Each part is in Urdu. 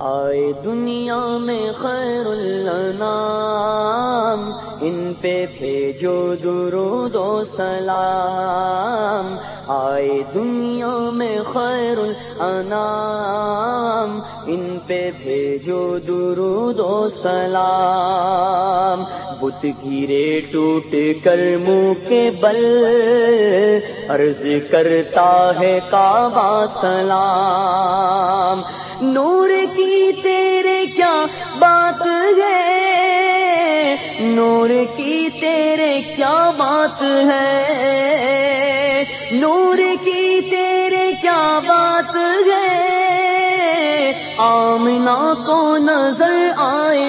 آئے دنیا میں خیر الانام، ان پہ بھیجو درود و سلام۔ آئے دنیا میں خیر الانام، ان پہ بھیجو درود و سلام۔ بت گرے ٹوٹ کر منہ کے بل، عرض کرتا ہے کعبہ سلام۔ نور کی تیرے کیا بات ہے، نور کی تیرے کیا بات ہے، نور کی تیرے کیا بات ہے۔ آمنہ کو نظر آئے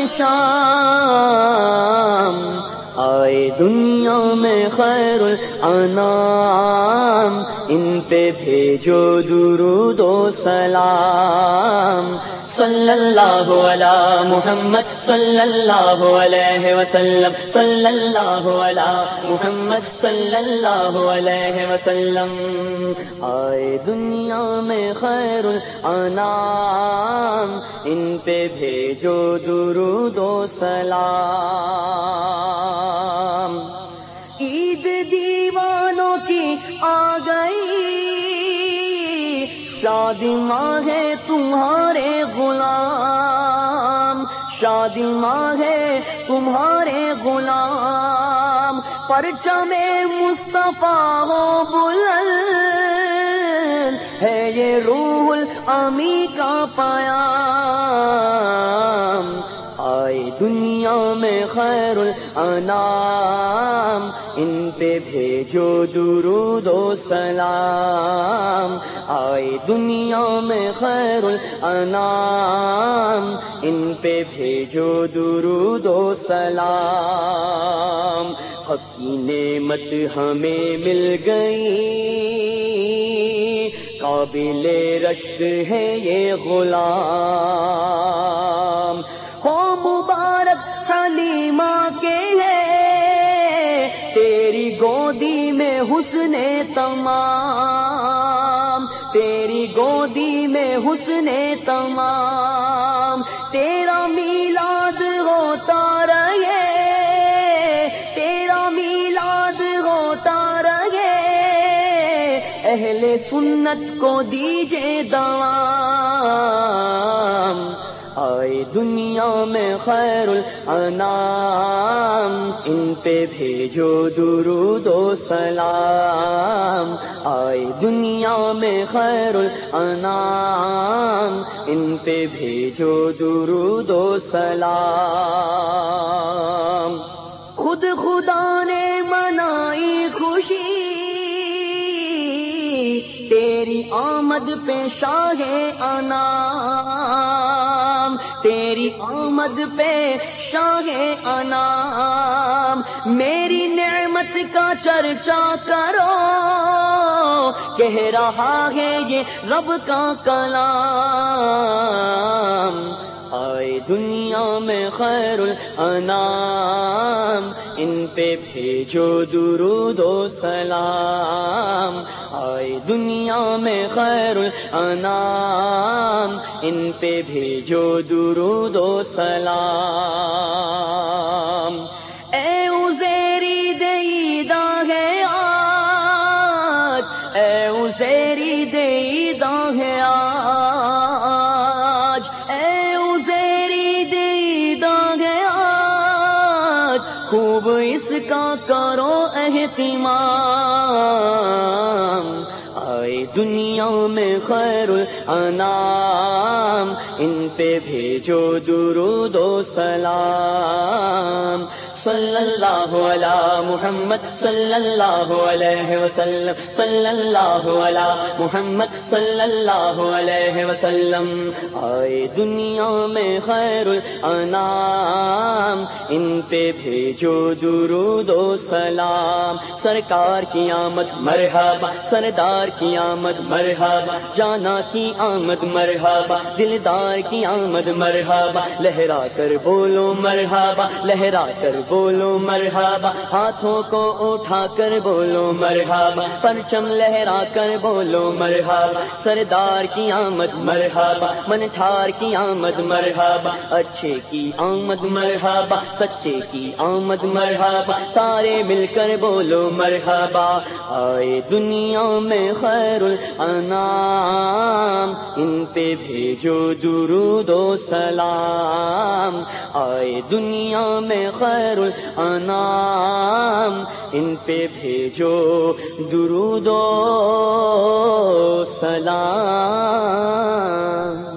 شام، آئے دنیا میں خیر الانام، ان پہ بھیجو درود و سلام۔ صلی اللہ علی محمد صلی اللہ علیہ وسلم، صلی اللہ علی محمد صلی اللہ علیہ وسلم۔ آئے دنیا میں خیر الانام، ان پہ بھیجو درود و سلام۔ عید دیوانوں کی آ گئی، شادی ماں ہے تمہارے غلام، شادی ماں ہے تمہارے غلام۔ پرچم مصطفیٰ ہو بلند، ہے یہ روح الامی کا پیام۔ آئے دنیا میں خیر الانام، ان پہ بھیجو درود و سلام۔ آئے دنیا میں خیر الانام، ان پہ بھیجو درود و سلام۔ حق کی نعمت ہمیں مل گئی، قابل رشک ہے یہ غلام۔ ہو مبارک حلیمہ کے ہے تیری گودی میں حسن تمام، تیری گودی میں حسن تمام۔ تیرا میلاد ہوتا رہے، تیرا میلاد ہوتا رہے، اہل سنت کو دیجے دوام۔ آئے دنیا میں خیر الانام، ان پہ بھیجو درود و سلام۔ آئے دنیا میں خیر الانام، ان پہ بھیجو درود و سلام۔ خود خدا نے منائی خوشی، تیری آمد پہ شاہ انام، تیری آمد پہ شاہ انام۔ میری نعمت کا چرچا کرو، کہہ رہا ہے یہ رب کا کلام۔ آئے دنیا میں خیر الانام، ان پہ بھیجو درود و سلام۔ آئے دنیا میں خیر الانام، ان پہ بھیجو درود و سلام۔ اے عزیری دیدہ ہے آج، اے عزیری دیدہ ہے آج، اے عزیری دیدہ ہے آج، خوب اس کا کرو اہتمام۔ آئے دنیا میں خیر الانام، ان پہ بھیجو درود و سلام۔ صلی اللہ علی محمد صلی اللہ علیہ وسلم، صلی اللہ علی محمد صلی اللہ علیہ وسلم۔ آئے دنیا میں خیر الانام، ان پہ بھیجو درود و سلام۔ سرکار کی آمد مرحبا، سردار کی آمد مرحبا، مرحبا، جانا کی آمد مرحبا، دلدار کی آمد مرحبا، لہرا کر بولو مرحبا، لہرا کر بولو مرحبا، ہاتھوں کو اٹھا کر بولو مرحبا، پرچم لہرا کر بولو مرحبا، سردار کی آمد مرحبا، منٹھار کی آمد مرحبا، اچھے کی آمد مرحبا، سچے کی آمد مرحبا، سارے مل کر بولو مرحبا، آئے دنیا میں خیر الانام، ان پہ بھیجو درود و سلام، آئے دنیا میں خیر الانام، ان پہ بھیجو درود و سلام۔